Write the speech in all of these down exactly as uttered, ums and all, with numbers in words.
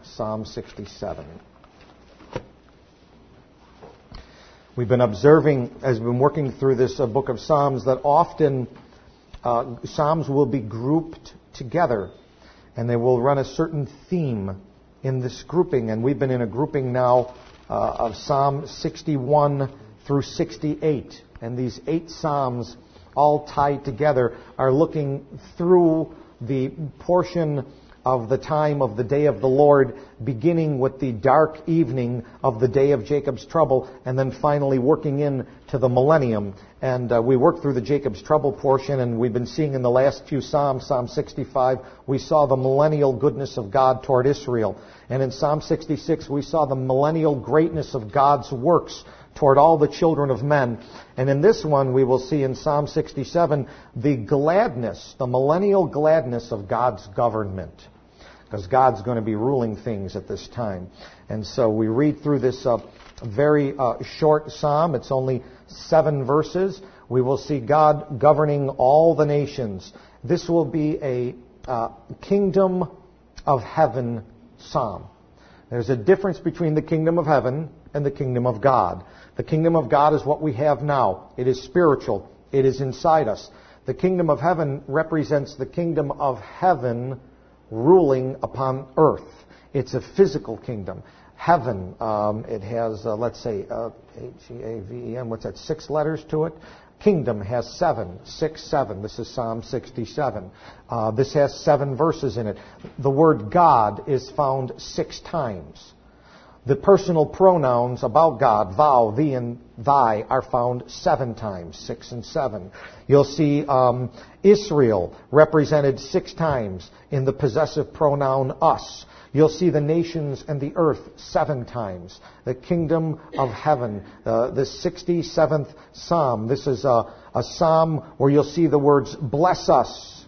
Psalm sixty-seven. We've been observing, as we've been working through this uh, book of Psalms, that often uh, Psalms will be grouped together, and they will run a certain theme in this grouping. And we've been in a grouping now uh, of Psalm sixty-one through sixty-eight. And these eight Psalms, all tied together, are looking through the portion of the time of the day of the Lord, beginning with the dark evening of the day of Jacob's trouble, and then finally working in to the millennium. And uh, we worked through the Jacob's trouble portion, and we've been seeing in the last few Psalms, Psalm sixty-five, we saw the millennial goodness of God toward Israel. And in Psalm sixty-six, we saw the millennial greatness of God's works toward all the children of men. And in this one, we will see in Psalm sixty-seven the gladness, the millennial gladness of God's government. Because God's going to be ruling things at this time. And so we read through this uh, very uh, short psalm. It's only seven verses. We will see God governing all the nations. This will be a uh, kingdom of heaven psalm. There's a difference between the kingdom of heaven and the kingdom of God. The kingdom of God is what we have now. It is spiritual. It is inside us. The kingdom of heaven represents the kingdom of heaven ruling upon earth. It's a physical kingdom. Heaven, um, it has, uh, let's say, uh, H E A V E N, what's that, six letters to it? Kingdom has seven, six, seven. This is Psalm sixty-seven. Uh, this has seven verses in it. The word God is found six times. The personal pronouns about God, thou, thee, and thy, are found seven times, six and seven. You'll see um, Israel represented six times in the possessive pronoun us. You'll see the nations and the earth seven times. The kingdom of heaven, uh, the sixty-seventh Psalm. This is a, a psalm where you'll see the words, bless us,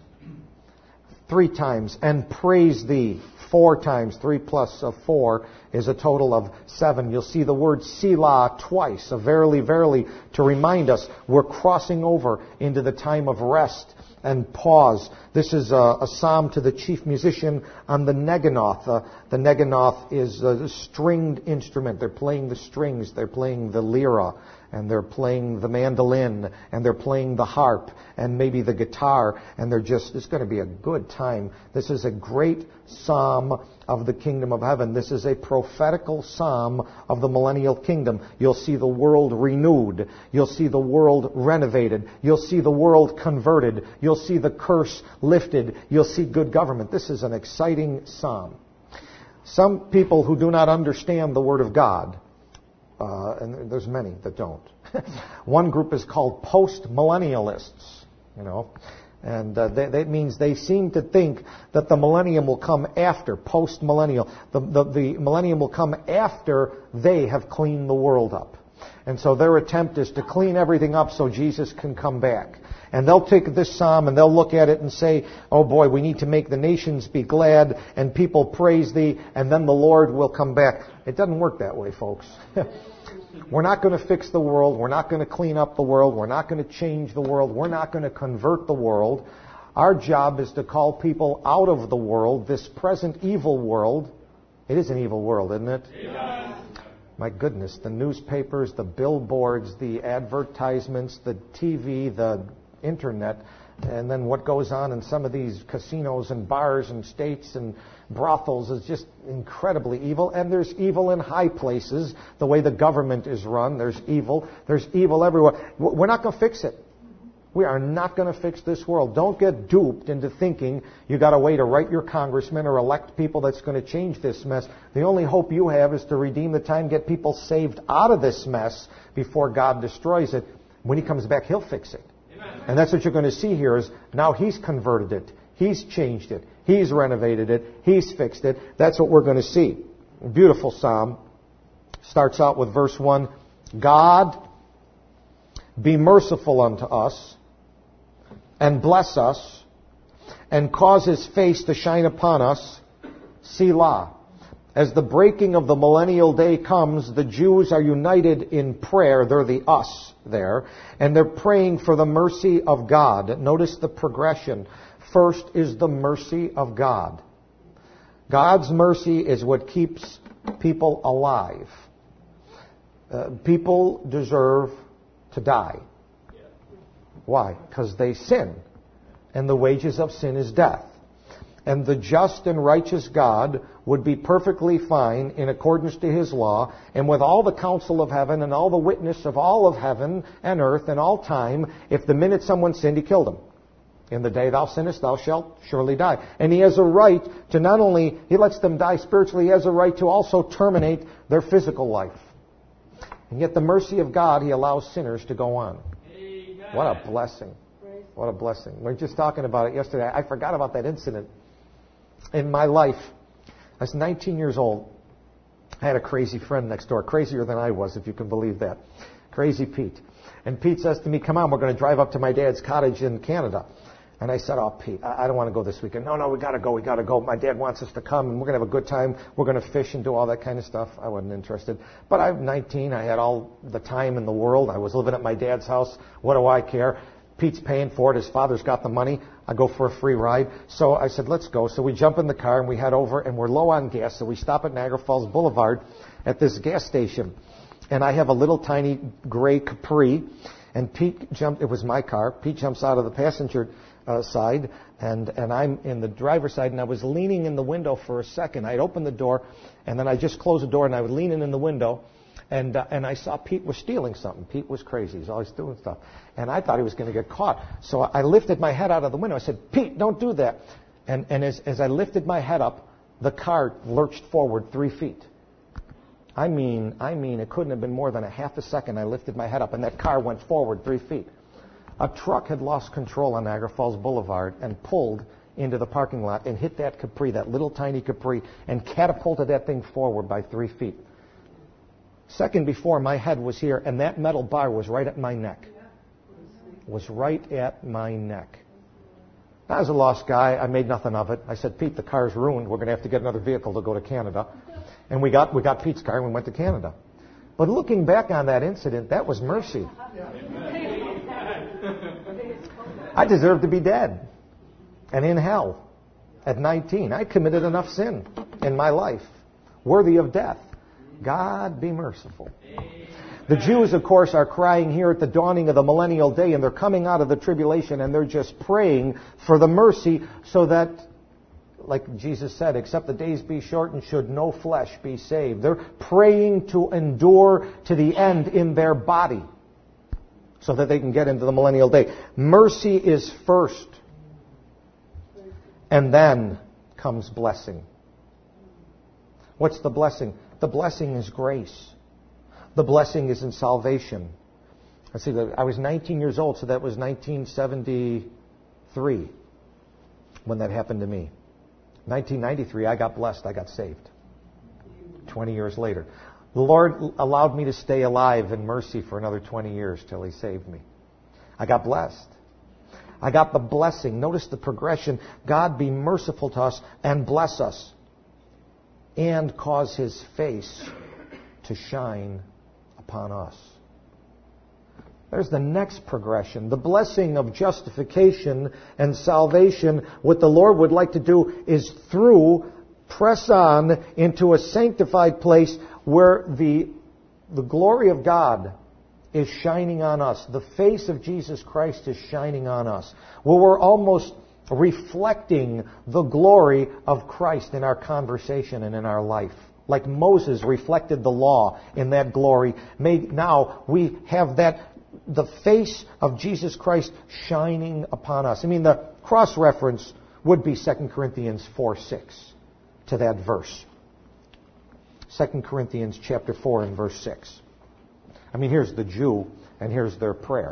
three times, and praise thee, four times. Three plus uh, four is a total of seven. You'll see the word Selah twice, a verily, verily, to remind us we're crossing over into the time of rest and pause. This is a, a psalm to the chief musician on the Neginoth. Uh, the Neginoth is a stringed instrument. They're playing the strings. They're playing the lyra. And they're playing the mandolin. And they're playing the harp. And maybe the guitar. And they're just, it's going to be a good time. This is a great psalm of the kingdom of heaven. This is a prophetical psalm of the millennial kingdom. You'll see the world renewed. You'll see the world renovated. You'll see the world converted. You'll see the curse lifted. You'll see good government. This is an exciting psalm. Some people who do not understand the Word of God, uh, and there's many that don't. One group is called post-millennialists, you know. And uh, that, that means they seem to think that the millennium will come after, post-millennial. The, the, the millennium will come after they have cleaned the world up. And so their attempt is to clean everything up so Jesus can come back. And they'll take this psalm and they'll look at it and say, oh boy, we need to make the nations be glad and people praise thee, and then the Lord will come back. It doesn't work that way, folks. We're not going to fix the world. We're not going to clean up the world. We're not going to change the world. We're not going to convert the world. Our job is to call people out of the world, this present evil world. It is an evil world, isn't it? Yeah. My goodness, the newspapers, the billboards, the advertisements, the T V, the internet, and then what goes on in some of these casinos and bars and states and brothels is just incredibly evil. And there's evil in high places, the way the government is run. There's evil. There's evil everywhere. We're not going to fix it. We are not going to fix this world. Don't get duped into thinking you got a way to write your congressman or elect people that's going to change this mess. The only hope you have is to redeem the time, get people saved out of this mess before God destroys it. When He comes back, He'll fix it. Amen. And that's what you're going to see here is now He's converted it. He's changed it. He's renovated it. He's fixed it. That's what we're going to see. Beautiful psalm. Starts out with verse one. God, be merciful unto us, and bless us, and cause His face to shine upon us. Selah. As the breaking of the millennial day comes, the Jews are united in prayer. They're the us there. And they're praying for the mercy of God. Notice the progression. First is the mercy of God. God's mercy is what keeps people alive. Uh, people deserve to die. Why? Because they sin. And the wages of sin is death. And the just and righteous God would be perfectly fine in accordance to His law, and with all the counsel of heaven and all the witness of all of heaven and earth and all time, if the minute someone sinned, He killed him. In the day thou sinnest, thou shalt surely die. And He has a right to not only, He lets them die spiritually, He has a right to also terminate their physical life. And yet the mercy of God, He allows sinners to go on. Amen. What a blessing. What a blessing. We were just talking about it yesterday. I forgot about that incident. In my life, I was nineteen years old. I had a crazy friend next door, crazier than I was, if you can believe that. Crazy Pete. And Pete says to me, come on, we're going to drive up to my dad's cottage in Canada. And I said, oh, Pete, I don't want to go this weekend. No, no, we got to go, we got to go. My dad wants us to come, and we're going to have a good time. We're going to fish and do all that kind of stuff. I wasn't interested. But I'm nineteen. I had all the time in the world. I was living at my dad's house. What do I care? Pete's paying for it. His father's got the money. I go for a free ride. So I said, let's go. So we jump in the car, and we head over, and we're low on gas. So we stop at Niagara Falls Boulevard at this gas station. And I have a little tiny gray Capri. And Pete jumped. It was my car. Pete jumps out of the passenger Uh, side, and, and I'm in the driver's side, and I was leaning in the window for a second. I'd opened the door, and then I just closed the door, and I was leaning in the window, and uh, and I saw Pete was stealing something. Pete was crazy. He's always doing stuff. And I thought he was going to get caught. So I lifted my head out of the window. I said, Pete, don't do that. And, and as, as I lifted my head up, the car lurched forward three feet. I mean, I mean, it couldn't have been more than a half a second. I lifted my head up, and that car went forward three feet. A truck had lost control on Niagara Falls Boulevard and pulled into the parking lot and hit that Capri, that little tiny Capri, and catapulted that thing forward by three feet. Second before, my head was here, and that metal bar was right at my neck. Was right at my neck. I was a lost guy. I made nothing of it. I said, Pete, the car's ruined. We're going to have to get another vehicle to go to Canada. And we got we got Pete's car, and we went to Canada. But looking back on that incident, that was mercy. I deserved to be dead and in hell at nineteen. I committed enough sin in my life, worthy of death. God be merciful. The Jews, of course, are crying here at the dawning of the millennial day, and they're coming out of the tribulation, and they're just praying for the mercy so that, like Jesus said, except the days be shortened, should no flesh be saved. They're praying to endure to the end in their body, so that they can get into the millennial day. Mercy is first. And then comes blessing. What's the blessing? The blessing is grace. The blessing is in salvation. Let's see, I was nineteen years old, so that was nineteen seventy-three when that happened to me. nineteen ninety-three, I got blessed. I got saved. twenty years later. The Lord allowed me to stay alive in mercy for another twenty years till He saved me. I got blessed. I got the blessing. Notice the progression. God be merciful to us and bless us and cause His face to shine upon us. There's the next progression. The blessing of justification and salvation. What the Lord would like to do is through press on into a sanctified place where the, the glory of God is shining on us. The face of Jesus Christ is shining on us. Where we're almost reflecting the glory of Christ in our conversation and in our life. Like Moses reflected the law in that glory. May, now we have that, the face of Jesus Christ shining upon us. I mean, the cross-reference would be Second Corinthians four six to that verse. Second Corinthians chapter four and verse six. I mean, here's the Jew, and here's their prayer.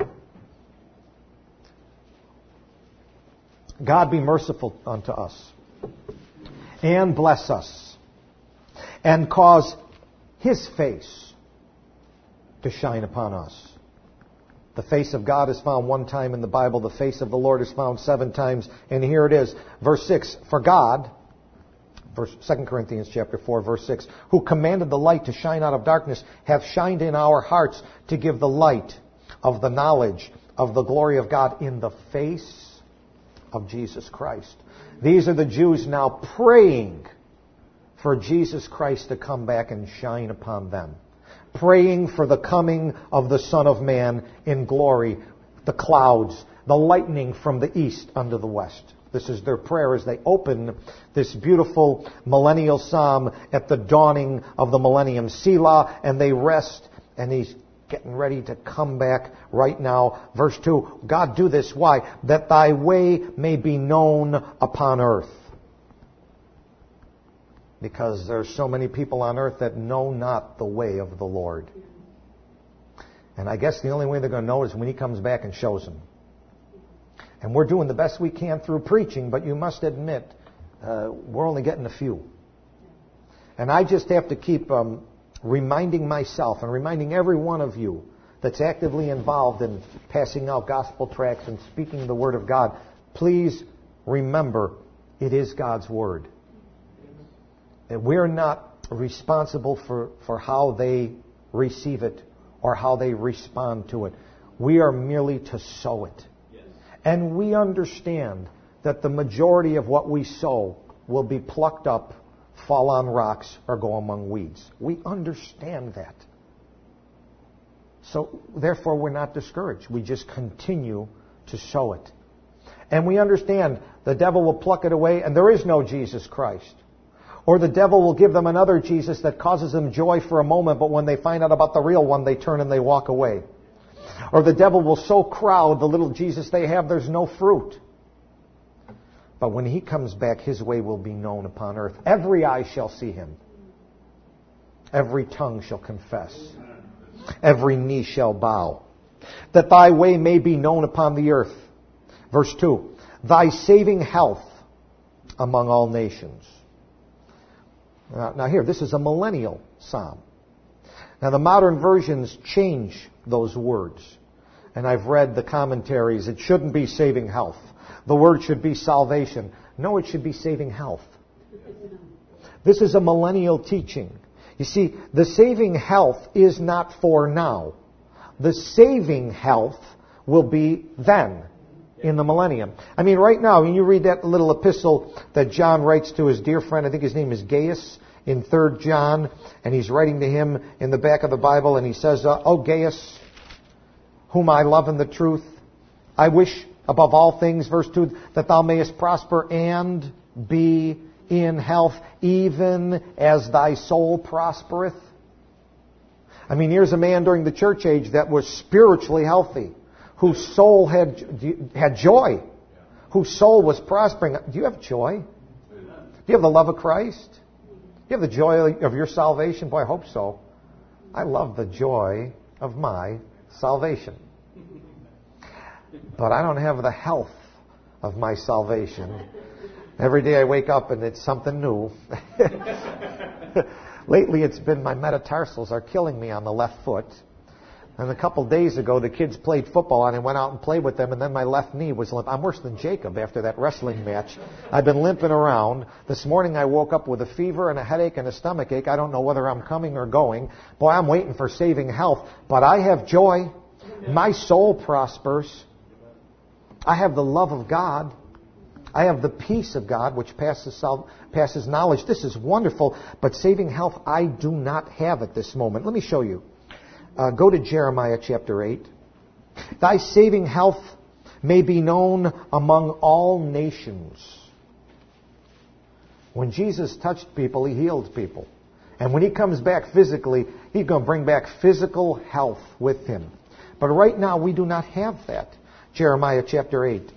God be merciful unto us, and bless us, and cause His face to shine upon us. The face of God is found one time in the Bible. The face of the Lord is found seven times. And here it is, verse six. For God, verse Second Corinthians chapter four, verse six, who commanded the light to shine out of darkness, hath shined in our hearts to give the light of the knowledge of the glory of God in the face of Jesus Christ. These are the Jews now praying for Jesus Christ to come back and shine upon them. Praying for the coming of the Son of Man in glory, the clouds, the lightning from the east unto the west. This is their prayer as they open this beautiful millennial psalm at the dawning of the millennium. Selah, and they rest, and he's getting ready to come back right now. Verse two, God, do this. Why? That thy way may be known upon earth. Because there's so many people on earth that know not the way of the Lord. And I guess the only way they're going to know is when he comes back and shows them. And we're doing the best we can through preaching, but you must admit, uh, we're only getting a few. And I just have to keep um, reminding myself and reminding every one of you that's actively involved in passing out gospel tracts and speaking the Word of God, please remember, it is God's Word. And we're not responsible for, for how they receive it or how they respond to it. We are merely to sow it. Yes. And we understand that the majority of what we sow will be plucked up, fall on rocks, or go among weeds. We understand that. So, therefore, we're not discouraged. We just continue to sow it. And we understand the devil will pluck it away, and there is no Jesus Christ. Or the devil will give them another Jesus that causes them joy for a moment, but when they find out about the real one, they turn and they walk away. Or the devil will so crowd the little Jesus they have, there's no fruit. But when he comes back, his way will be known upon earth. Every eye shall see him. Every tongue shall confess. Every knee shall bow. That thy way may be known upon the earth. Verse two. Thy saving health among all nations. Now, now here, this is a millennial psalm. Now the modern versions change those words. And I've read the commentaries. It shouldn't be saving health. The word should be salvation. No, it should be saving health. This is a millennial teaching. You see, the saving health is not for now. The saving health will be then, in the millennium. I mean, right now, when you read that little epistle that John writes to his dear friend, I think his name is Gaius, in Third John, and he's writing to him in the back of the Bible, and he says, uh, O Gaius, whom I love in the truth, I wish above all things, verse two, that thou mayest prosper and be in health, even as thy soul prospereth. I mean, here's a man during the church age that was spiritually healthy, whose soul had had joy, whose soul was prospering. Do you have joy? Do you have the love of Christ? Do you have the joy of your salvation? Boy, I hope so. I love the joy of my salvation. But I don't have the health of my salvation. Every day I wake up and it's something new. Lately it's been my metatarsals are killing me on the left foot. And a couple days ago, the kids played football, and I went out and played with them, and then my left knee was limp. I'm worse than Jacob after that wrestling match. I've been limping around. This morning I woke up with a fever and a headache and a stomach ache. I don't know whether I'm coming or going. Boy, I'm waiting for saving health. But I have joy. My soul prospers. I have the love of God. I have the peace of God, which passes passes knowledge. This is wonderful. But saving health, I do not have at this moment. Let me show you. Uh, go to Jeremiah chapter eight. Thy saving health may be known among all nations. When Jesus touched people, he healed people. And when he comes back physically, he's going to bring back physical health with him. But right now, we do not have that. Jeremiah chapter eight.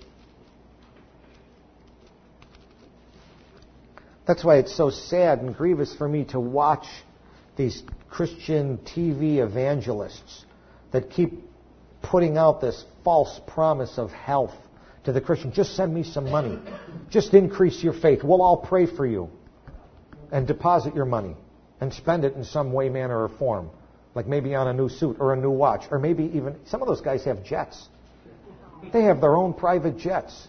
That's why it's so sad and grievous for me to watch these Christian T V evangelists that keep putting out this false promise of health to the Christian. Just send me some money. Just increase your faith. We'll all pray for you. And deposit your money. And spend it in some way, manner, or form. Like maybe on a new suit or a new watch. Or maybe even, some of those guys have jets. They have their own private jets.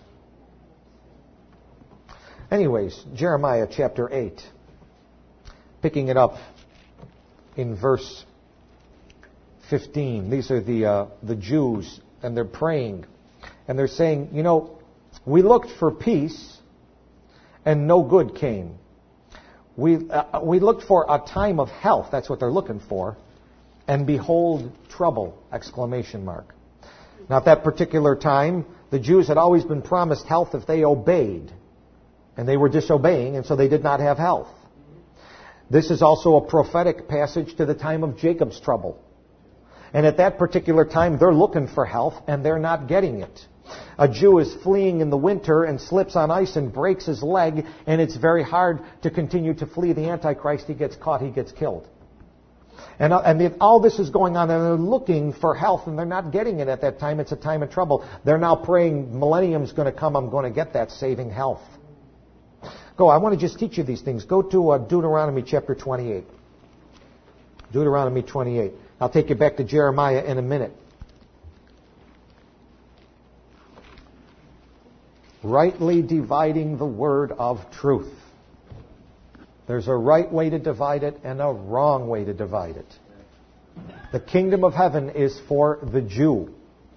Anyways, Jeremiah chapter eight. Picking it up in verse fifteen. These are the uh, the Jews, and they're praying. And they're saying, you know, we looked for peace, and no good came. We, uh, we looked for a time of health. That's what they're looking for. And behold, trouble, exclamation mark. Now, at that particular time, the Jews had always been promised health if they obeyed. And they were disobeying, and so they did not have health. This is also a prophetic passage to the time of Jacob's trouble. And at that particular time, they're looking for health, and they're not getting it. A Jew is fleeing in the winter and slips on ice and breaks his leg, and it's very hard to continue to flee the Antichrist. He gets caught, he gets killed. And, and if all this is going on, and they're looking for health, and they're not getting it at that time. It's a time of trouble. They're now praying, millennium's going to come, I'm going to get that saving health. Go, I want to just teach you these things. Go to uh, Deuteronomy chapter twenty-eight. Deuteronomy twenty-eight. I'll take you back to Jeremiah in a minute. Rightly dividing the word of truth. There's a right way to divide it and a wrong way to divide it. The kingdom of heaven is for the Jew.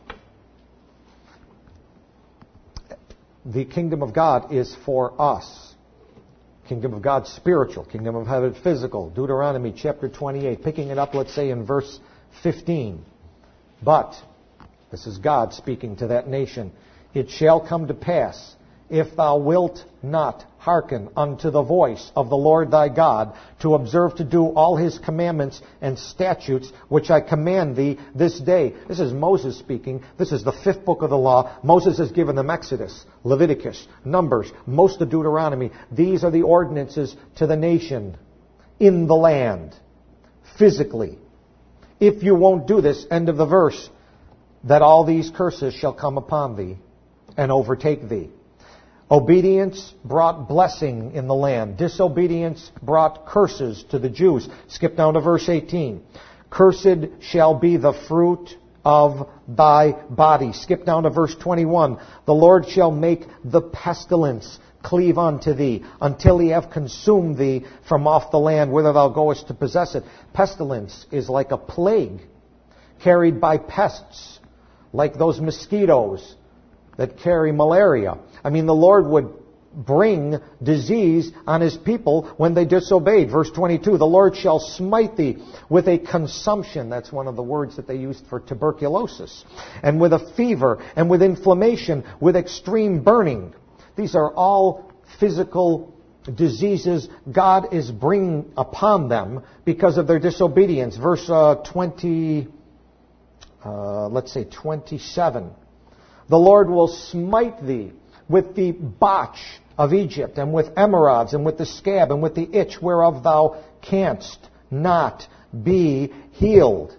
The kingdom of God is for us. Kingdom of God spiritual, kingdom of heaven physical. Deuteronomy chapter twenty-eight, picking it up, let's say, in verse fifteen. But, this is God speaking to that nation, it shall come to pass, if thou wilt not hearken unto the voice of the Lord thy God, to observe to do all his commandments and statutes, which I command thee this day. This is Moses speaking. This is the fifth book of the law. Moses has given them Exodus, Leviticus, Numbers, most of Deuteronomy. These are the ordinances to the nation in the land, physically. If you won't do this, end of the verse, that all these curses shall come upon thee and overtake thee. Obedience brought blessing in the land. Disobedience brought curses to the Jews. Skip down to verse eighteen. Cursed shall be the fruit of thy body. Skip down to verse twenty-one. The Lord shall make the pestilence cleave unto thee, until he have consumed thee from off the land whither thou goest to possess it. Pestilence is like a plague carried by pests, like those mosquitoes that carry malaria. I mean, the Lord would bring disease on his people when they disobeyed. Verse twenty-two, the Lord shall smite thee with a consumption. That's one of the words that they used for tuberculosis. And with a fever, and with inflammation, with extreme burning. These are all physical diseases God is bringing upon them because of their disobedience. Verse uh, twenty, uh, let's say twenty-seven. The Lord will smite thee with the botch of Egypt, and with emerods, and with the scab, and with the itch whereof thou canst not be healed.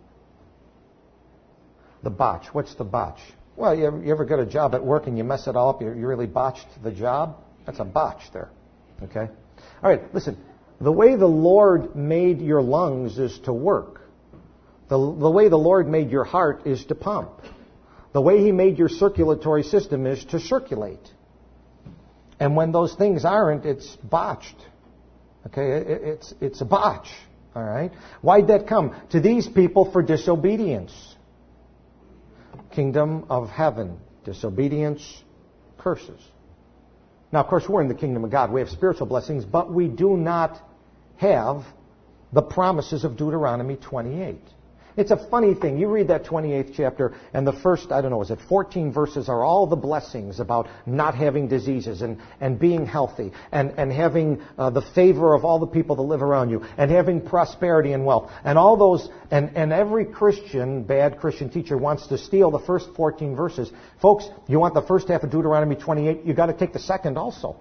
The botch. What's the botch? Well, you ever, you ever get a job at work and you mess it all up, you, you really botched the job? That's a botch there. Okay? All right, listen. The way the Lord made your lungs is to work. The, the way the Lord made your heart is to pump. The way he made your circulatory system is to circulate. And when those things aren't, it's botched. Okay? It, it's, it's a botch. All right? Why'd that come? To these people for disobedience. Kingdom of heaven. Disobedience, curses. Now, of course, we're in the kingdom of God. We have spiritual blessings, but we do not have the promises of Deuteronomy twenty-eight. It's a funny thing. You read that twenty-eighth chapter, and the first, I don't know, is it fourteen verses are all the blessings about not having diseases and, and being healthy and, and having uh, the favor of all the people that live around you and having prosperity and wealth. And all those, and, and every Christian, bad Christian teacher wants to steal the first fourteen verses. Folks, you want the first half of Deuteronomy twenty-eight, you've got to take the second also.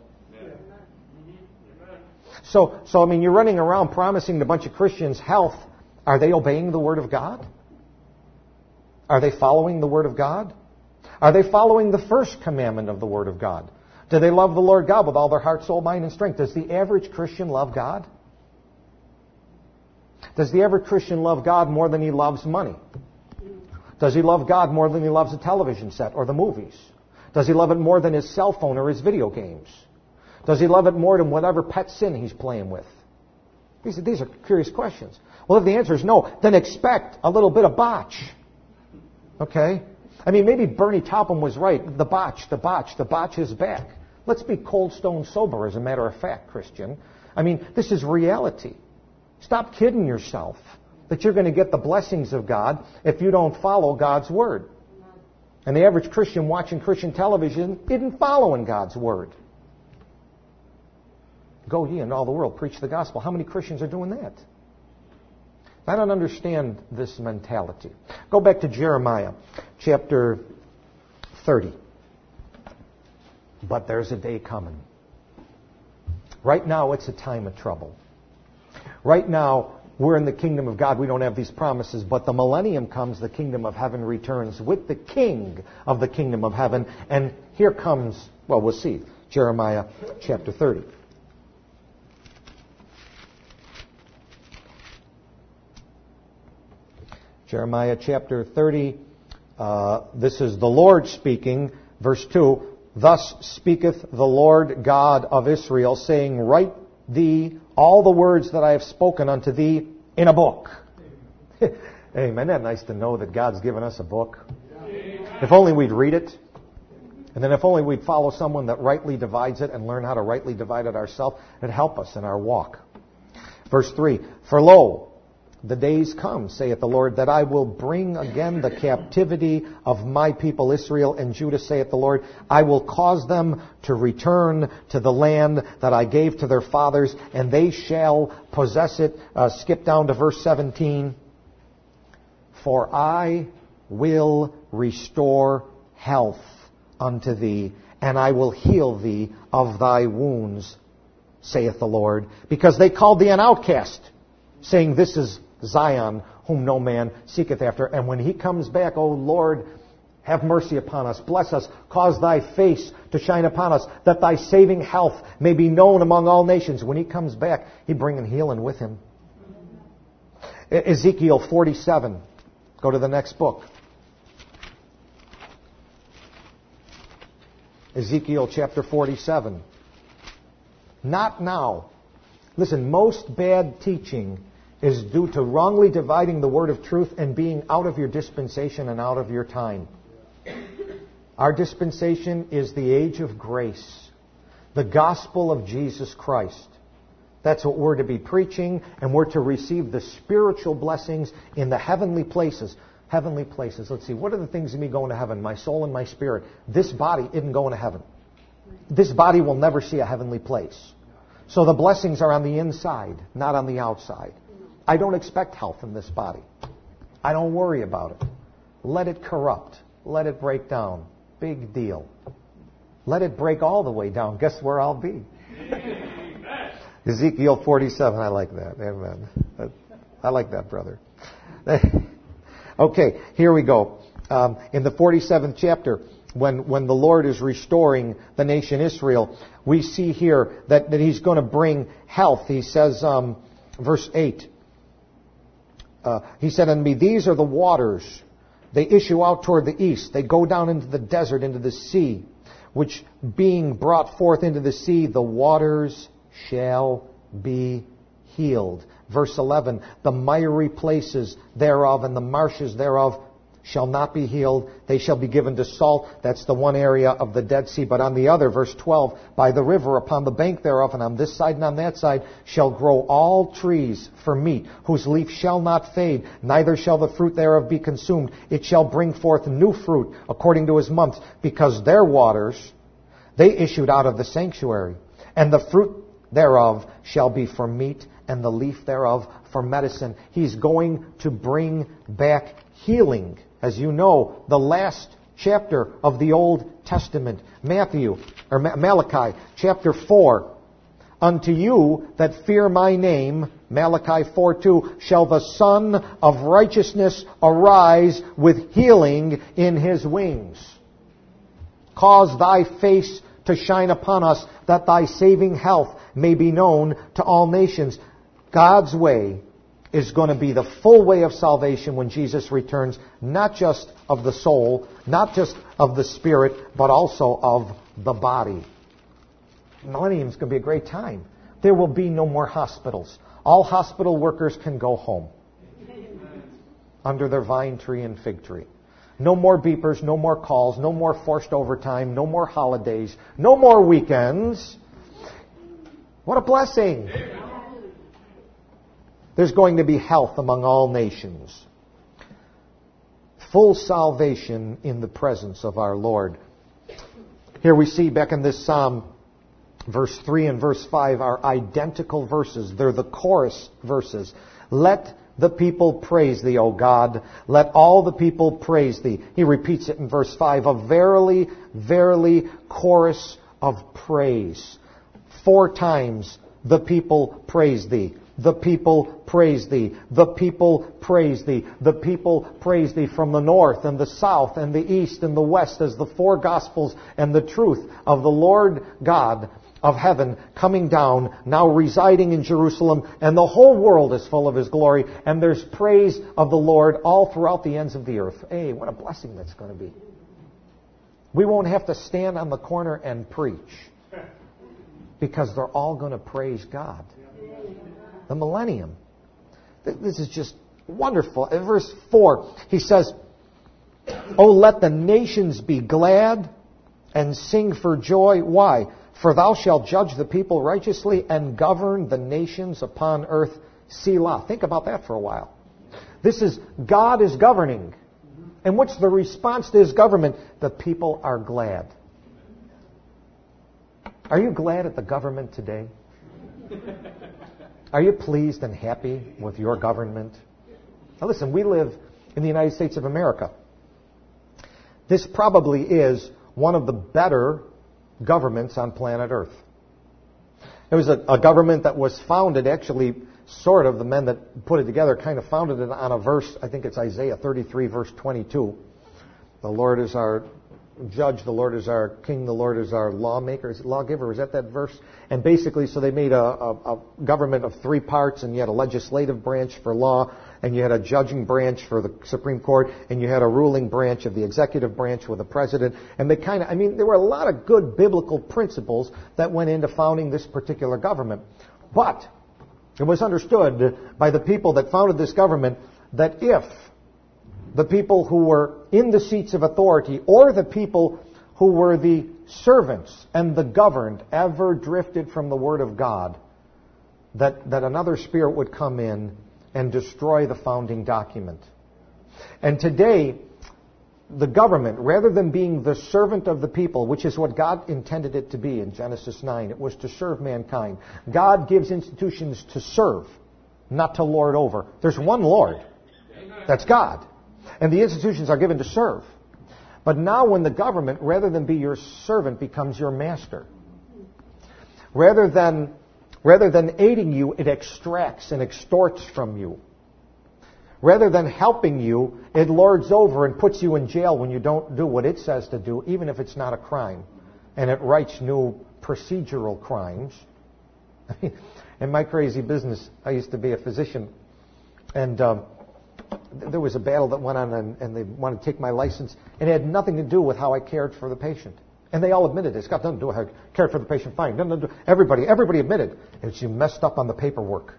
So, so I mean, you're running around promising a bunch of Christians health. Are they obeying the Word of God? Are they following the Word of God? Are they following the first commandment of the Word of God? Do they love the Lord God with all their heart, soul, mind, and strength? Does the average Christian love God? Does the average Christian love God more than he loves money? Does he love God more than he loves a television set or the movies? Does he love it more than his cell phone or his video games? Does he love it more than whatever pet sin he's playing with? These are, these are curious questions. Well, if the answer is no, then expect a little bit of botch. Okay? I mean, maybe Bernie Taupin was right. The botch, the botch, the botch is back. Let's be cold stone sober, as a matter of fact, Christian. I mean, this is reality. Stop kidding yourself that you're going to get the blessings of God if you don't follow God's Word. And the average Christian watching Christian television isn't following God's Word. Go ye into all the world, preach the gospel. How many Christians are doing that? I don't understand this mentality. Go back to Jeremiah chapter thirty. But there's a day coming. Right now, it's a time of trouble. Right now, we're in the kingdom of God. We don't have these promises. But the millennium comes, the kingdom of heaven returns with the king of the kingdom of heaven. And here comes, well, we'll see, Jeremiah chapter thirty. Jeremiah chapter thirty, uh, this is the Lord speaking, verse two. Thus speaketh the Lord God of Israel, saying, Write thee all the words that I have spoken unto thee in a book. Amen. Isn't that nice to know that God's given us a book? Amen. If only we'd read it. And then if only we'd follow someone that rightly divides it and learn how to rightly divide it ourselves, it'd help us in our walk. Verse three, For lo, the days come, saith the Lord, that I will bring again the captivity of my people Israel and Judah, saith the Lord. I will cause them to return to the land that I gave to their fathers, and they shall possess it. Uh, skip down to verse seventeen. For I will restore health unto thee, and I will heal thee of thy wounds, saith the Lord. Because they called thee an outcast, saying, This is Zion, whom no man seeketh after. And when he comes back, O Lord, have mercy upon us. Bless us. Cause thy face to shine upon us, that thy saving health may be known among all nations. When he comes back, he bringing healing with him. Ezekiel forty-seven. Go to the next book. Ezekiel chapter forty-seven. Not now. Listen, most bad teaching is due to wrongly dividing the word of truth and being out of your dispensation and out of your time. Our dispensation is the age of grace, the gospel of Jesus Christ. That's what we're to be preaching, and we're to receive the spiritual blessings in the heavenly places. Heavenly places. Let's see, what are the things of me going to heaven? My soul and my spirit. This body isn't going to heaven. This body will never see a heavenly place. So the blessings are on the inside, not on the outside. I don't expect health in this body. I don't worry about it. Let it corrupt. Let it break down. Big deal. Let it break all the way down. Guess where I'll be? Ezekiel forty-seven. I like that. Amen. I like that, brother. Okay, here we go. Um, in the forty-seventh chapter, when, when the Lord is restoring the nation Israel, we see here that, that He's going to bring health. He says, um, verse eight, Uh, he said unto me, These are the waters. They issue out toward the east. They go down into the desert, into the sea, which being brought forth into the sea, the waters shall be healed. Verse eleven, The miry places thereof and the marshes thereof shall not be healed. They shall be given to salt. That's the one area of the Dead Sea. But on the other, verse twelve, By the river upon the bank thereof, and on this side and on that side, shall grow all trees for meat, whose leaf shall not fade, neither shall the fruit thereof be consumed. It shall bring forth new fruit according to his months, because their waters, they issued out of the sanctuary. And the fruit thereof shall be for meat, and the leaf thereof for medicine. He's going to bring back healing. As you know, the last chapter of the Old Testament, Matthew, or Malachi, chapter four. Unto you that fear my name, Malachi four two, shall the Son of Righteousness arise with healing in his wings. Cause thy face to shine upon us, that thy saving health may be known to all nations. God's way is going to be the full way of salvation when Jesus returns, not just of the soul, not just of the spirit, but also of the body. Millennium is going to be a great time. There will be no more hospitals. All hospital workers can go home under their vine tree and fig tree. No more beepers, no more calls, no more forced overtime, no more holidays, no more weekends. What a blessing. There's going to be health among all nations. Full salvation in the presence of our Lord. Here we see back in this psalm, verse three and verse five are identical verses. They're the chorus verses. Let the people praise thee, O God. Let all the people praise thee. He repeats it in verse five. A verily, verily chorus of praise. Four times the people praise thee. The people praise thee. The people praise thee. The people praise thee from the north and the south and the east and the west as the four gospels and the truth of the Lord God of heaven coming down, now residing in Jerusalem, and the whole world is full of His glory, and there's praise of the Lord all throughout the ends of the earth. Hey, what a blessing that's going to be. We won't have to stand on the corner and preach, because they're all going to praise God. The millennium. This is just wonderful. In verse four, he says, "Oh, let the nations be glad and sing for joy." Why? "For thou shalt judge the people righteously and govern the nations upon earth." Selah. Think about that for a while. This is, God is governing. And what's the response to His government? The people are glad. Are you glad at the government today? Are you pleased and happy with your government? Now listen, we live in the United States of America. This probably is one of the better governments on planet Earth. It was a, a government that was founded, actually, sort of, the men that put it together kind of founded it on a verse, I think it's Isaiah thirty-three, verse twenty-two. The Lord is our judge, the Lord is our king, the Lord is our lawmaker, is it lawgiver, is that that verse? And basically, so they made a, a, a government of three parts, and you had a legislative branch for law, and you had a judging branch for the Supreme Court, and you had a ruling branch of the executive branch with the president. And they kind of, I mean, there were a lot of good biblical principles that went into founding this particular government. But it was understood by the people that founded this government that if the people who were in the seats of authority or the people who were the servants and the governed ever drifted from the Word of God, that, that another spirit would come in and destroy the founding document. And today, the government, rather than being the servant of the people, which is what God intended it to be in Genesis nine, it was to serve mankind. God gives institutions to serve, not to lord over. There's one Lord. That's God. And the institutions are given to serve. But now when the government, rather than be your servant, becomes your master. Rather than, rather than aiding you, it extracts and extorts from you. Rather than helping you, it lords over and puts you in jail when you don't do what it says to do, even if it's not a crime. And it writes new procedural crimes. I mean, in my crazy business, I used to be a physician. And um, there was a battle that went on, and, and they wanted to take my license. And it had nothing to do with how I cared for the patient. And they all admitted it. It's got nothing to do with how I cared for the patient. Fine. Nothing to do. Everybody, everybody admitted. It's you messed up on the paperwork.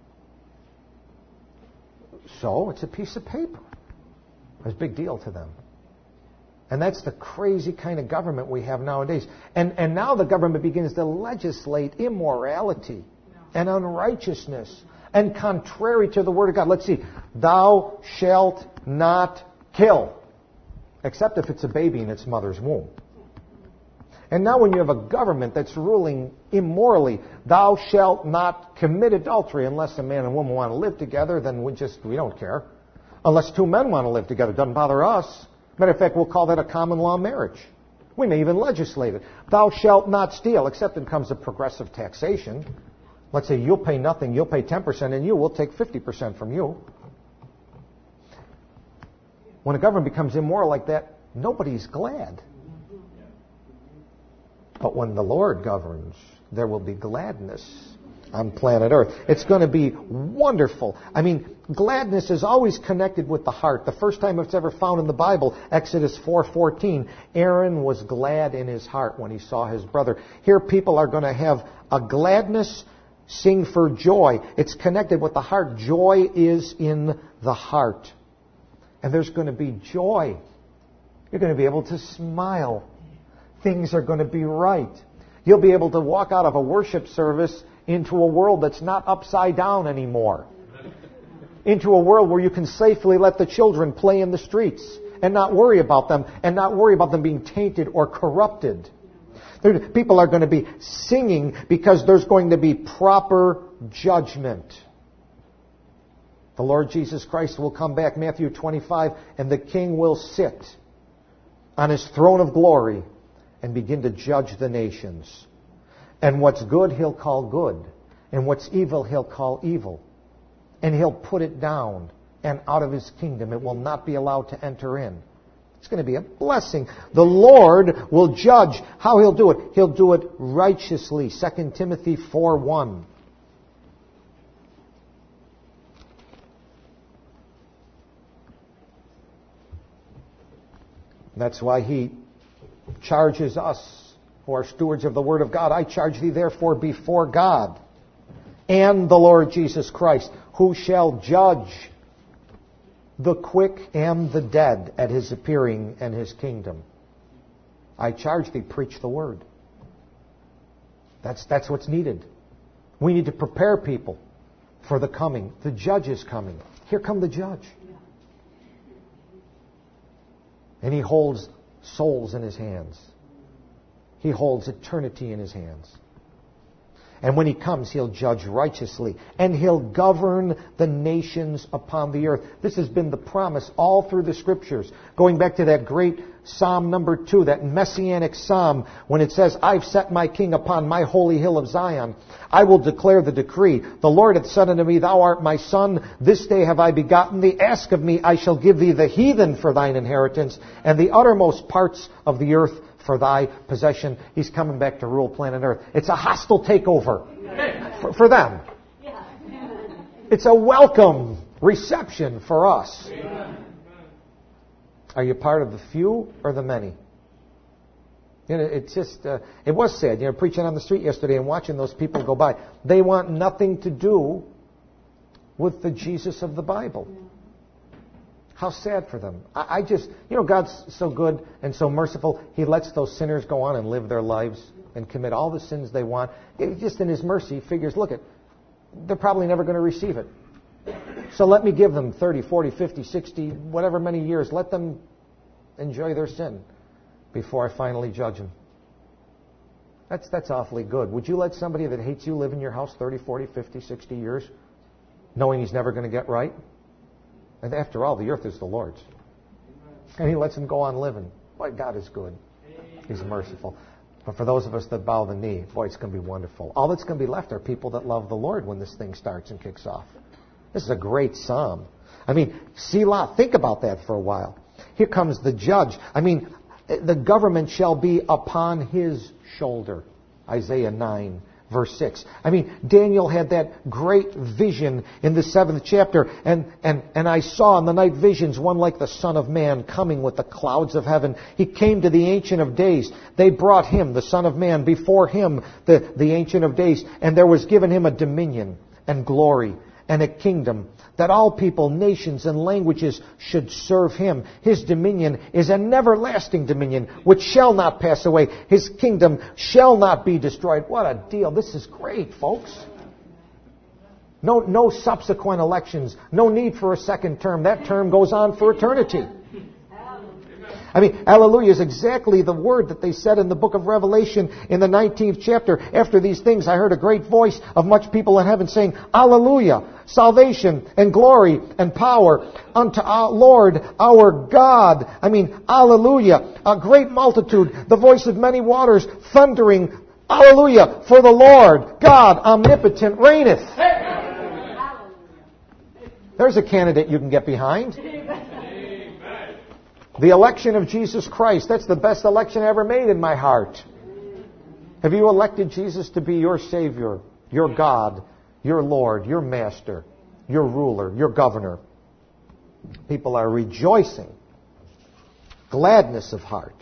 So it's a piece of paper. It's a big deal to them. And that's the crazy kind of government we have nowadays. And, and now the government begins to legislate immorality and unrighteousness and contrary to the Word of God. Let's see. Thou shalt not kill, except if it's a baby in its mother's womb. And now when you have a government that's ruling immorally, thou shalt not commit adultery unless a man and woman want to live together, then we just, we don't care. Unless two men want to live together, it doesn't bother us. Matter of fact, we'll call that a common law marriage. We may even legislate it. Thou shalt not steal, except it comes to progressive taxation. Let's say you'll pay nothing, you'll pay ten percent, and you will take fifty percent from you. When a government becomes immoral like that, nobody's glad. But when the Lord governs, there will be gladness on planet Earth. It's going to be wonderful. I mean, gladness is always connected with the heart. The first time it's ever found in the Bible, Exodus four fourteen, Aaron was glad in his heart when he saw his brother. Here people are going to have a gladness, sing for joy. It's connected with the heart. Joy is in the heart. And there's going to be joy. You're going to be able to smile. Things are going to be right. You'll be able to walk out of a worship service into a world that's not upside down anymore. Into a world where you can safely let the children play in the streets and not worry about them, and not worry about them being tainted or corrupted. People are going to be singing because there's going to be proper judgment. The Lord Jesus Christ will come back, Matthew twenty-five, and the King will sit on His throne of glory and begin to judge the nations. And what's good, He'll call good. And what's evil, He'll call evil. And He'll put it down and out of His kingdom. It will not be allowed to enter in. It's going to be a blessing. The Lord will judge. How He'll do it? He'll do it righteously. Second Timothy four one. That's why He charges us, who are stewards of the Word of God. I charge thee therefore before God and the Lord Jesus Christ, who shall judge the quick and the dead at His appearing and His kingdom. I charge thee, preach the Word. That's, that's what's needed. We need to prepare people for the coming. The judge is coming. Here come the judge. And He holds souls in His hands. He holds eternity in His hands. And when He comes, He'll judge righteously. And He'll govern the nations upon the earth. This has been the promise all through the Scriptures. Going back to that great Psalm number two, that messianic psalm, when it says, I've set my king upon my holy hill of Zion. I will declare the decree. The Lord hath said unto me, Thou art my son. This day have I begotten thee. Ask of me, I shall give thee the heathen for thine inheritance, and the uttermost parts of the earth for thy possession. He's coming back to rule planet Earth. It's a hostile takeover for, for them. It's a welcome reception for us. Are you part of the few or the many? You know, it's just, uh, it was sad, you know, preaching on the street yesterday and watching those people go by. They want nothing to do with the Jesus of the Bible. How sad for them. I, I just, you know, God's so good and so merciful. He lets those sinners go on and live their lives and commit all the sins they want. It, just in His mercy, He figures, look, it, they're probably never going to receive it. So let me give them thirty, forty, fifty, sixty, whatever many years. Let them enjoy their sin before I finally judge them. That's, that's awfully good. Would you let somebody that hates you live in your house thirty, forty, fifty, sixty years, knowing he's never going to get right? And after all, the earth is the Lord's. And He lets him go on living. Boy, God is good. He's merciful. But for those of us that bow the knee, boy, it's going to be wonderful. All that's going to be left are people that love the Lord when this thing starts and kicks off. This is a great psalm. I mean, Selah, think about that for a while. Here comes the judge. I mean, the government shall be upon His shoulder. Isaiah nine, verse six. I mean, Daniel had that great vision in the seventh chapter. And, and, and I saw in the night visions one like the Son of Man coming with the clouds of heaven. He came to the Ancient of Days. They brought Him, the Son of Man, before Him, the, the Ancient of Days. And there was given Him a dominion and glory and a kingdom, that all people, nations, and languages should serve Him. His dominion is an everlasting dominion which shall not pass away. His kingdom shall not be destroyed. What a deal. This is great, folks. No, no subsequent elections. No need for a second term. That term goes on for eternity. I mean, hallelujah is exactly the word that they said in the book of Revelation in the nineteenth chapter. After these things, I heard a great voice of much people in heaven saying, Hallelujah, salvation and glory and power unto our Lord, our God. I mean, hallelujah, a great multitude, the voice of many waters, thundering, hallelujah, for the Lord, God, omnipotent, reigneth. There's a candidate you can get behind. The election of Jesus Christ. That's the best election I ever made in my heart. Have you elected Jesus to be your Savior, your God, your Lord, your Master, your ruler, your governor? People are rejoicing. Gladness of heart.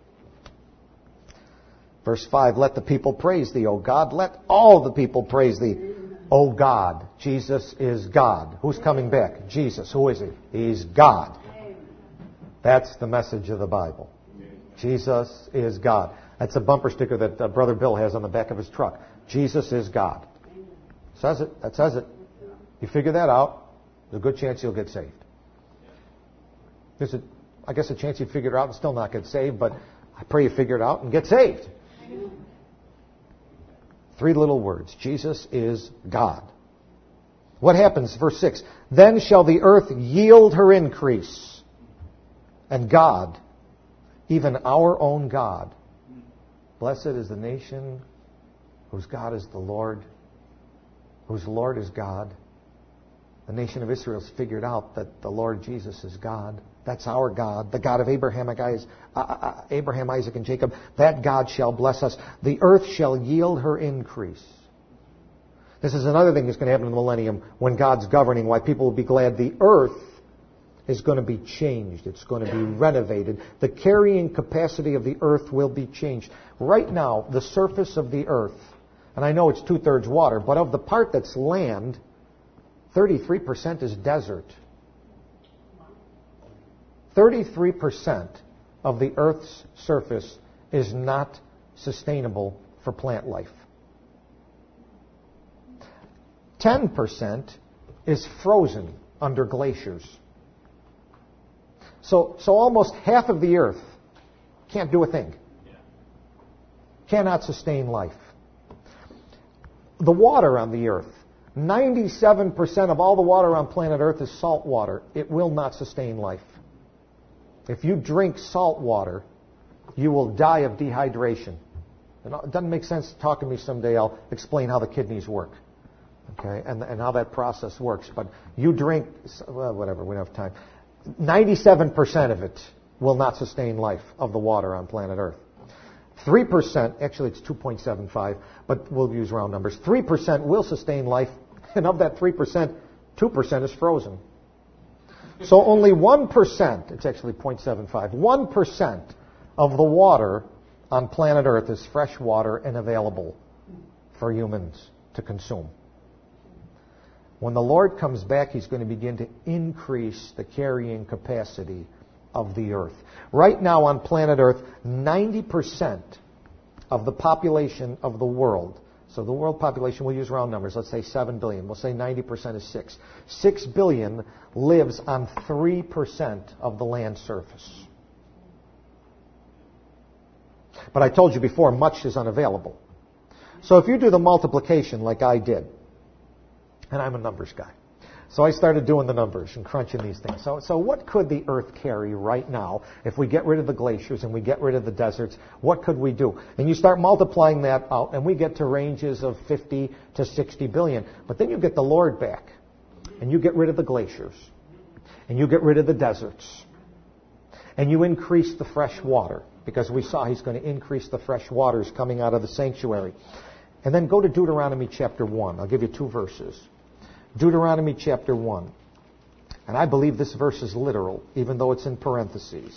Verse five, let the people praise Thee, O God. Let all the people praise Thee, O God. Jesus is God. Who's coming back? Jesus. Who is He? He's God. That's the message of the Bible. Jesus is God. That's a bumper sticker that uh, Brother Bill has on the back of his truck. Jesus is God. Says it. That says it. You figure that out, there's a good chance you'll get saved. There's a, I guess a chance you'd figure it out and still not get saved, but I pray you figure it out and get saved. Three little words. Jesus is God. What happens? Verse six. Then shall the earth yield her increase. And God, even our own God, blessed is the nation whose God is the Lord, whose Lord is God. The nation of Israel has figured out that the Lord Jesus is God. That's our God, the God of Abraham, Abraham, Isaac, and Jacob. That God shall bless us. The earth shall yield her increase. This is another thing that's going to happen in the millennium when God's governing, why people will be glad. The earth is going to be changed. It's going to be renovated. The carrying capacity of the earth will be changed. Right now, the surface of the earth, and I know it's two-thirds water, but of the part that's land, thirty-three percent is desert. thirty-three percent of the earth's surface is not sustainable for plant life. ten percent is frozen under glaciers. So, so almost half of the earth can't do a thing. Cannot sustain life. The water on the earth, ninety-seven percent of all the water on planet Earth is salt water. It will not sustain life. If you drink salt water, you will die of dehydration. It doesn't make sense to talk to me someday. I'll explain how the kidneys work. Okay, and, and how that process works. But you drink, well, whatever, we don't have time. ninety-seven percent of it will not sustain life of the water on planet Earth. three percent, actually it's two point seven five, but we'll use round numbers. three percent will sustain life, and of that three percent, two percent is frozen. So only one percent, it's actually zero point seven five, one percent of the water on planet Earth is fresh water and available for humans to consume. When the Lord comes back, He's going to begin to increase the carrying capacity of the earth. Right now on planet Earth, ninety percent of the population of the world, so the world population, we'll use round numbers, let's say seven billion. We'll say ninety percent is six. six billion lives on three percent of the land surface. But I told you before, much is unavailable. So if you do the multiplication like I did, and I'm a numbers guy, so I started doing the numbers and crunching these things. So, so what could the earth carry right now if we get rid of the glaciers and we get rid of the deserts? What could we do? And you start multiplying that out, and we get to ranges of fifty to sixty billion. But then you get the Lord back, and you get rid of the glaciers, and you get rid of the deserts, and you increase the fresh water, because we saw He's going to increase the fresh waters coming out of the sanctuary. And then go to Deuteronomy chapter one. I'll give you two verses. Deuteronomy chapter one. And I believe this verse is literal, even though it's in parentheses.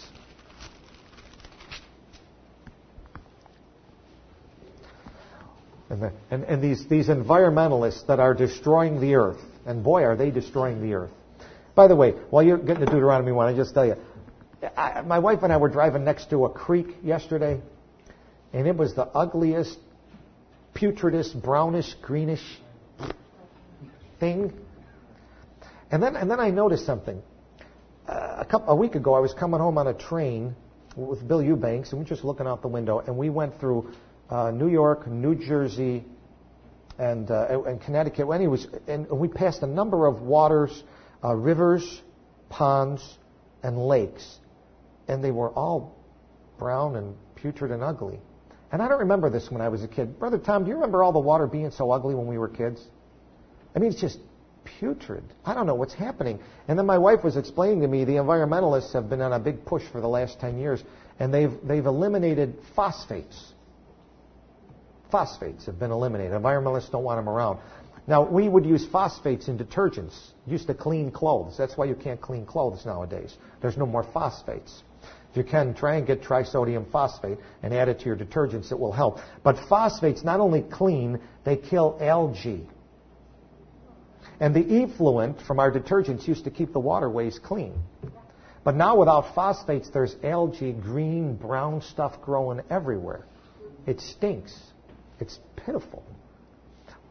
And, the, and, and these, these environmentalists that are destroying the earth, and boy, are they destroying the earth. By the way, while you're getting to Deuteronomy one, I just tell you, I, my wife and I were driving next to a creek yesterday, and it was the ugliest, putridest, brownish, greenish thing. And then, and then I noticed something. Uh, a, couple, a week ago, I was coming home on a train with Bill Eubanks, and we were just looking out the window, and we went through uh, New York, New Jersey, and, uh, and Connecticut. And, he was, and we passed a number of waters, uh, rivers, ponds, and lakes, and they were all brown and putrid and ugly. And I don't remember this when I was a kid. Brother Tom, do you remember all the water being so ugly when we were kids? I mean, it's just putrid. I don't know what's happening. And then my wife was explaining to me the environmentalists have been on a big push for the last ten years, and they've they've eliminated phosphates. Phosphates have been eliminated. Environmentalists don't want them around. Now, we would use phosphates in detergents, used to clean clothes. That's why you can't clean clothes nowadays. There's no more phosphates. If you can, try and get trisodium phosphate and add it to your detergents. It will help. But phosphates not only clean, they kill algae. And the effluent from our detergents used to keep the waterways clean. But now without phosphates, there's algae, green, brown stuff growing everywhere. It stinks. It's pitiful.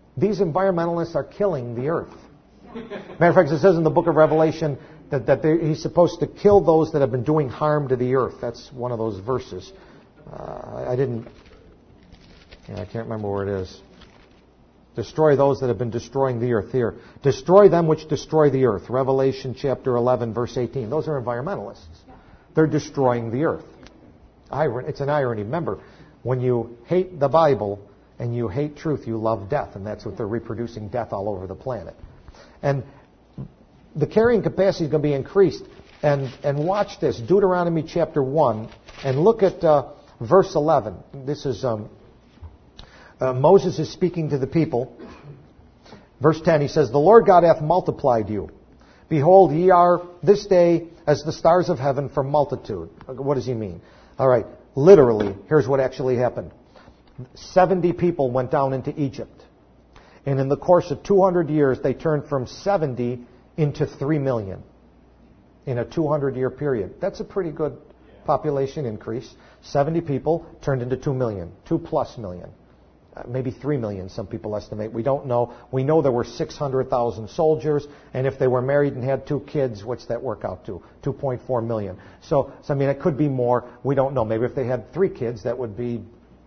These environmentalists are killing the earth. Matter of fact, it says in the book of Revelation that, that he's supposed to kill those that have been doing harm to the earth. That's one of those verses. Uh, I didn't... Yeah, I can't remember where it is. Destroy those that have been destroying the earth. Here. Destroy them which destroy the earth. Revelation chapter eleven, verse eighteen. Those are environmentalists. They're destroying the earth. It's an irony. Remember, when you hate the Bible and you hate truth, you love death. And that's what they're reproducing, death all over the planet. And the carrying capacity is going to be increased. And, and watch this. Deuteronomy chapter one. And look at uh, verse eleven. This is... Um, Uh, Moses is speaking to the people. Verse ten, he says, "The Lord God hath multiplied you. Behold, ye are this day as the stars of heaven for multitude." What does he mean? All right, literally, here's what actually happened. seventy people went down into Egypt. And in the course of two hundred years, they turned from seventy into three million in a two hundred year period. That's a pretty good population increase. seventy people turned into two million, two plus million. Uh, maybe three million, some people estimate. We don't know. We know there were six hundred thousand soldiers, and if they were married and had two kids, what's that work out to? two point four million. So, so, I mean, it could be more. We don't know. Maybe if they had three kids, that would be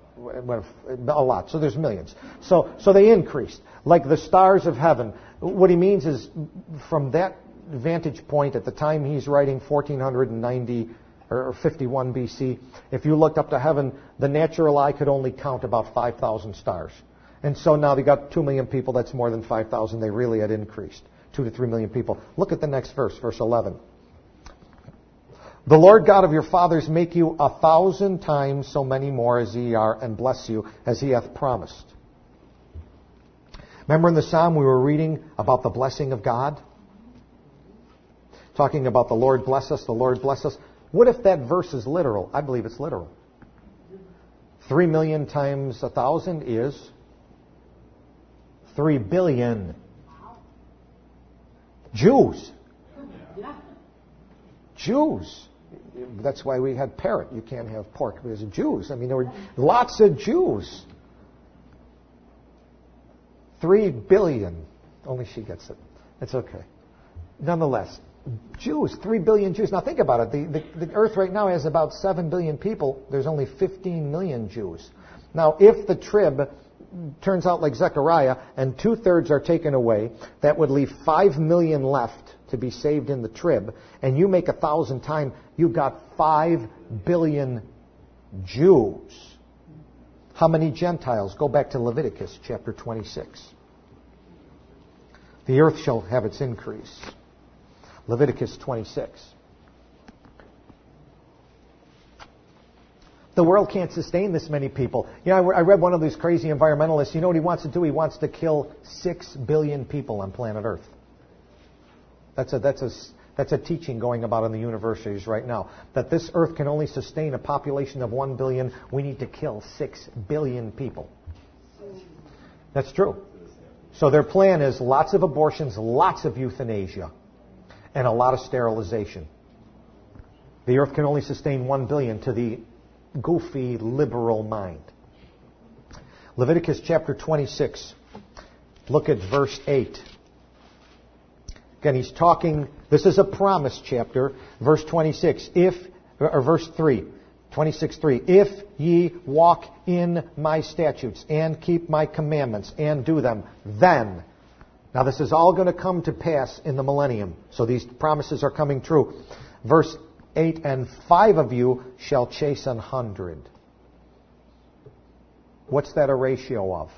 a lot. So there's millions. So, so they increased, like the stars of heaven. What he means is, from that vantage point, at the time he's writing fourteen ninety or fifty-one B C, if you looked up to heaven, the natural eye could only count about five thousand stars. And so now they got two million people. That's more than five thousand. They really had increased. Two to three million people. Look at the next verse, verse eleven. "The Lord God of your fathers make you a thousand times so many more as ye are, and bless you as he hath promised." Remember in the psalm we were reading about the blessing of God? Talking about the Lord bless us, the Lord bless us. What if that verse is literal? I believe it's literal. Three million times a thousand is three billion. Jews. Jews. That's why we had parrot. You can't have pork because of Jews. I mean, there were lots of Jews. Three billion. Only she gets it. It's okay. Nonetheless, Jews, three billion Jews. Now think about it. The, the, the earth right now has about seven billion people. There's only fifteen million Jews. Now, if the trib turns out like Zechariah and two-thirds are taken away, that would leave five million left to be saved in the trib. And you make a thousand times, you've got five billion Jews. How many Gentiles? Go back to Leviticus chapter twenty-six. The earth shall have its increase. Leviticus twenty-six. The world can't sustain this many people. You know, I read one of these crazy environmentalists. You know what he wants to do? He wants to kill six billion people on planet Earth. That's a, that's a, that's a teaching going about in the universities right now. That this Earth can only sustain a population of one billion. We need to kill six billion people. That's true. So their plan is lots of abortions, lots of euthanasia, and a lot of sterilization. The earth can only sustain one billion to the goofy liberal mind. Leviticus chapter twenty-six. Look at verse eight. Again, he's talking, this is a promise chapter. Verse twenty-six, if, or verse three, twenty-six three, if ye walk in my statutes and keep my commandments and do them, then... Now this is all going to come to pass in the millennium. So these promises are coming true. Verse eight, and five of you shall chase an hundred. What's that a ratio of?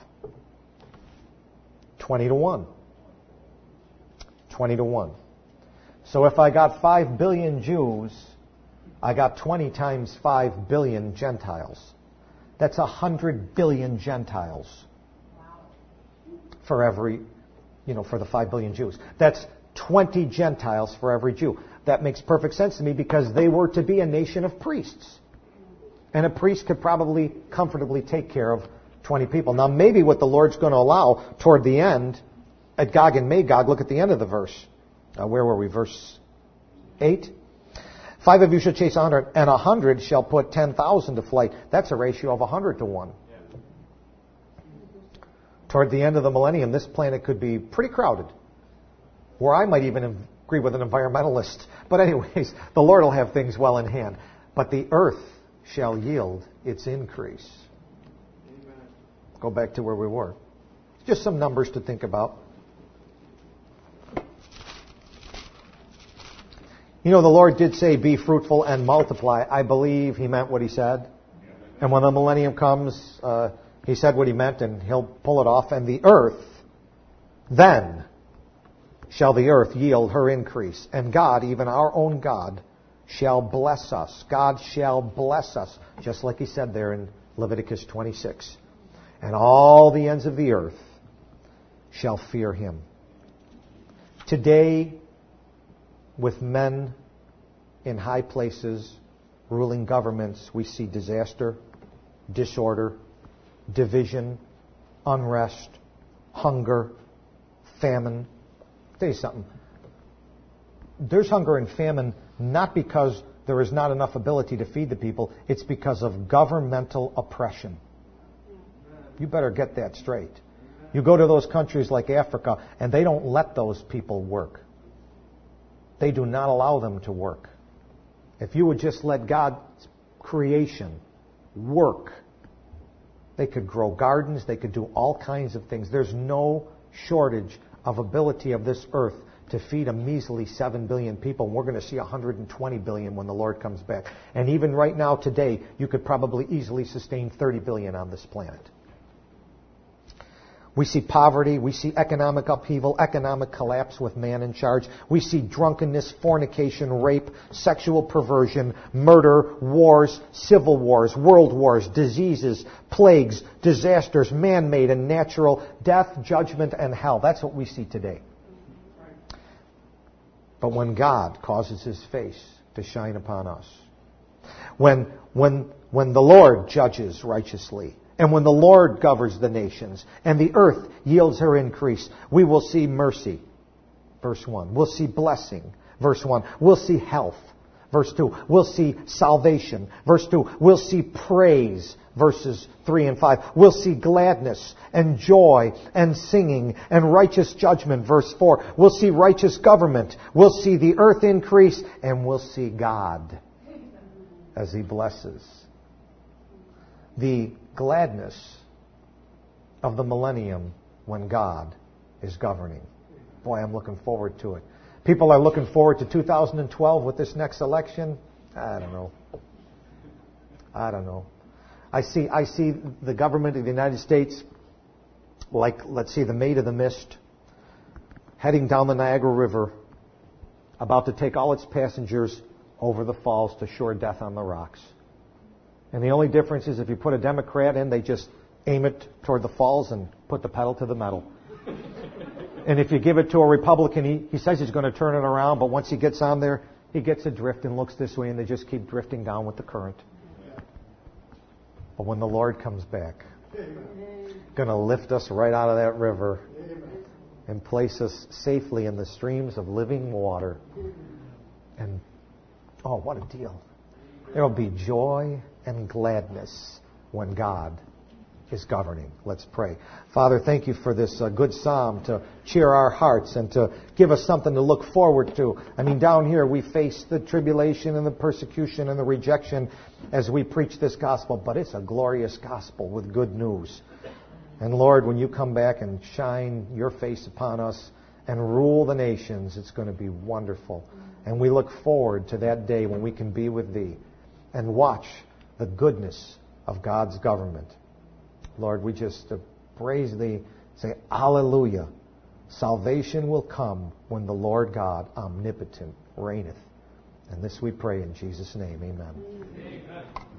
Twenty to one. Twenty to one. So if I got five billion Jews, I got twenty times five billion Gentiles. That's a hundred billion Gentiles. For every... You know, for the five billion Jews. That's twenty Gentiles for every Jew. That makes perfect sense to me because they were to be a nation of priests. And a priest could probably comfortably take care of twenty people. Now, maybe what the Lord's going to allow toward the end, at Gog and Magog, look at the end of the verse. Uh, where were we? Verse eight? Five of you shall chase a hundred, and a hundred shall put ten thousand to flight. That's a ratio of a hundred to one. Toward the end of the millennium, this planet could be pretty crowded. Or I might even agree with an environmentalist. But anyways, the Lord will have things well in hand. But the earth shall yield its increase. Amen. Go back to where we were. Just some numbers to think about. You know, the Lord did say, be fruitful and multiply. I believe He meant what He said. And when the millennium comes, uh, He said what He meant, and He'll pull it off. And the earth, then shall the earth yield her increase. And God, even our own God, shall bless us. God shall bless us. Just like He said there in Leviticus twenty-six. And all the ends of the earth shall fear Him. Today, with men in high places ruling governments, we see disaster, disorder, division, unrest, hunger, famine. I'll tell you something. There's hunger and famine not because there is not enough ability to feed the people. It's because of governmental oppression. You better get that straight. You go to those countries like Africa, and they don't let those people work. They do not allow them to work. If you would just let God's creation work, they could grow gardens, they could do all kinds of things. There's no shortage of ability of this earth to feed a measly seven billion people. We're going to see one hundred twenty billion when the Lord comes back. And even right now, today, you could probably easily sustain thirty billion on this planet. We see poverty, we see economic upheaval, economic collapse with man in charge. We see drunkenness, fornication, rape, sexual perversion, murder, wars, civil wars, world wars, diseases, plagues, disasters, man-made and natural, death, judgment, and hell. That's what we see today. But when God causes His face to shine upon us, when, when, when the Lord judges righteously, and when the Lord governs the nations, and the earth yields her increase, we will see mercy, verse one. We'll see blessing, verse one. We'll see health, verse two. We'll see salvation, verse two. We'll see praise, verses three and five. We'll see gladness and joy and singing and righteous judgment, verse four. We'll see righteous government. We'll see the earth increase, and we'll see God as He blesses. The gladness of the millennium when God is governing. Boy, I'm looking forward to it. People are looking forward to two thousand twelve with this next election. I don't know. I don't know. I see I see the government of the United States, like, let's see, the Maid of the Mist, heading down the Niagara River, about to take all its passengers over the falls to sure death on the rocks. And the only difference is if you put a Democrat in, they just aim it toward the falls and put the pedal to the metal. And if you give it to a Republican, he, he says he's going to turn it around, but once he gets on there, he gets adrift and looks this way, and they just keep drifting down with the current. But when the Lord comes back, going to lift us right out of that river and place us safely in the streams of living water. And, oh, what a deal. There will be joy and gladness when God is governing. Let's pray. Father, thank you for this uh, good psalm to cheer our hearts and to give us something to look forward to. I mean, down here we face the tribulation and the persecution and the rejection as we preach this gospel, but it's a glorious gospel with good news. And Lord, when you come back and shine your face upon us and rule the nations, it's going to be wonderful. And we look forward to that day when we can be with Thee and watch the goodness of God's government. Lord, we just uh, praise Thee, say, Alleluia. Salvation will come when the Lord God, omnipotent, reigneth. And this we pray in Jesus' name. Amen. Amen.